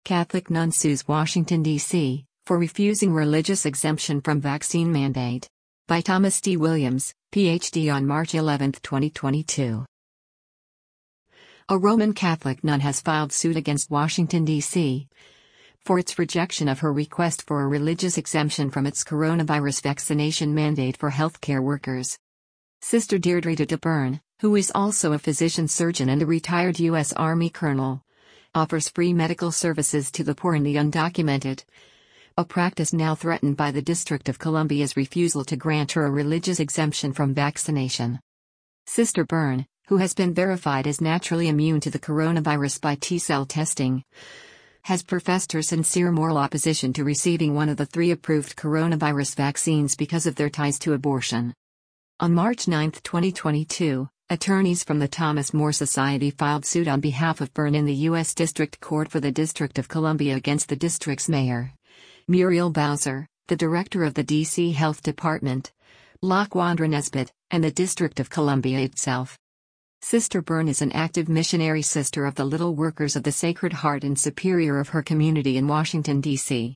Catholic nun sues Washington, D.C., for refusing religious exemption from vaccine mandate. By Thomas D. Williams, Ph.D. on March 11, 2022. A Roman Catholic nun has filed suit against Washington, D.C., for its rejection of her request for a religious exemption from its coronavirus vaccination mandate for healthcare workers. Sister Deirdre de Byrne, who is also a physician surgeon and a retired U.S. Army colonel, offers free medical services to the poor and the undocumented, a practice now threatened by the District of Columbia's refusal to grant her a religious exemption from vaccination. Sister Byrne, who has been verified as naturally immune to the coronavirus by T-cell testing, has professed her sincere moral opposition to receiving one of the 3 approved coronavirus vaccines because of their ties to abortion. On March 9, 2022, attorneys from the Thomas More Society filed suit on behalf of Byrne in the U.S. District Court for the District of Columbia against the district's mayor, Muriel Bowser, the director of the D.C. Health Department, Laquandra Nesbitt, and the District of Columbia itself. Sister Byrne is an active missionary sister of the Little Workers of the Sacred Heart and superior of her community in Washington, D.C.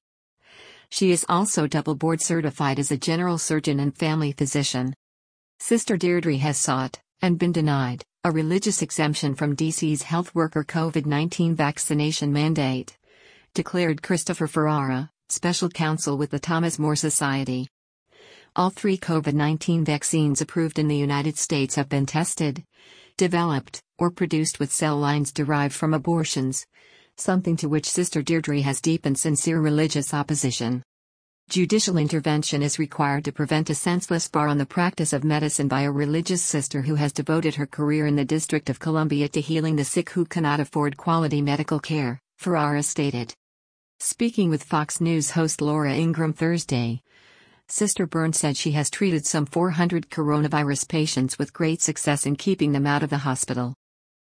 She is also double board certified as a general surgeon and family physician. Sister Deirdre has sought, and been denied, a religious exemption from D.C.'s health worker COVID-19 vaccination mandate, declared Christopher Ferrara, special counsel with the Thomas More Society. All 3 COVID-19 vaccines approved in the United States have been tested, developed, or produced with cell lines derived from abortions, something to which Sister Deirdre has deep and sincere religious opposition. Judicial intervention is required to prevent a senseless bar on the practice of medicine by a religious sister who has devoted her career in the District of Columbia to healing the sick who cannot afford quality medical care, Ferrara stated. Speaking with Fox News host Laura Ingraham Thursday, Sister Byrne said she has treated some 400 coronavirus patients with great success in keeping them out of the hospital.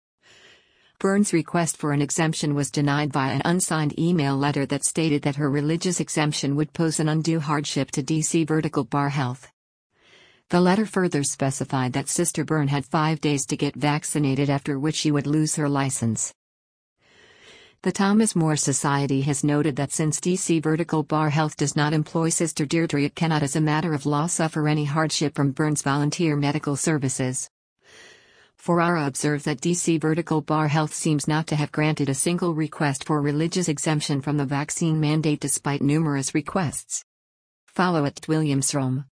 Byrne's request for an exemption was denied via an unsigned email letter that stated that her religious exemption would pose an undue hardship to D.C. Vertical Bar Health. The letter further specified that Sister Byrne had 5 days to get vaccinated, after which she would lose her license. The Thomas More Society has noted that since D.C. Vertical Bar Health does not employ Sister Deirdre, it cannot as a matter of law suffer any hardship from Byrne's volunteer medical services. Ferrara observed that D.C. Vertical Bar Health seems not to have granted a single request for religious exemption from the vaccine mandate despite numerous requests. Follow @WilliamsRome.